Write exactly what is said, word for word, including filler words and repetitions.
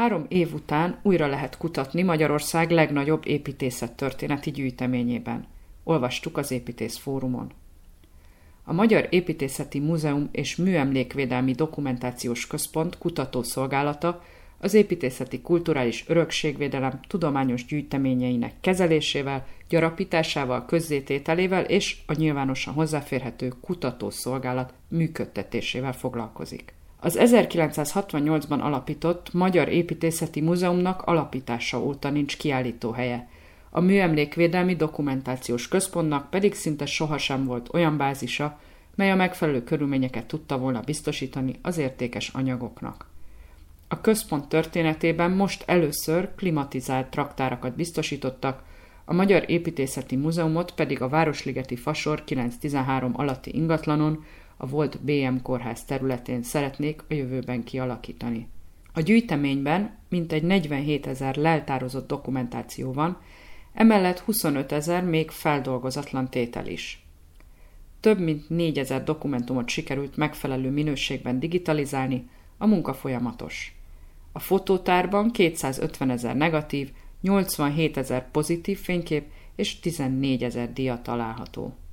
Három év után újra lehet kutatni Magyarország legnagyobb építészettörténeti gyűjteményében. Olvastuk az Építész Fórumon. A Magyar Építészeti Múzeum és Műemlékvédelmi Dokumentációs Központ kutatószolgálata az építészeti kulturális örökségvédelem tudományos gyűjteményeinek kezelésével, gyarapításával, közzétételével és a nyilvánosan hozzáférhető kutatószolgálat működtetésével foglalkozik. Az ezerkilencszázhatvannyolcban alapított Magyar Építészeti Múzeumnak alapítása óta nincs kiállítóhelye. A Műemlékvédelmi Dokumentációs Központnak pedig szinte sohasem volt olyan bázisa, mely a megfelelő körülményeket tudta volna biztosítani az értékes anyagoknak. A központ történetében most először klimatizált raktárakat biztosítottak, a Magyar Építészeti Múzeumot pedig a Városligeti Fasor kilenc tizenhárom alatti ingatlanon, a volt bé em kórház területén szeretnék a jövőben kialakítani. A gyűjteményben mintegy negyvenhétezer leltározott dokumentáció van, emellett huszonötezer még feldolgozatlan tétel is. Több mint négyezer dokumentumot sikerült megfelelő minőségben digitalizálni, a munka folyamatos. A fotótárban kétszázötvenezer negatív, nyolcvanhétezer pozitív fénykép és tizennégyezer dia található.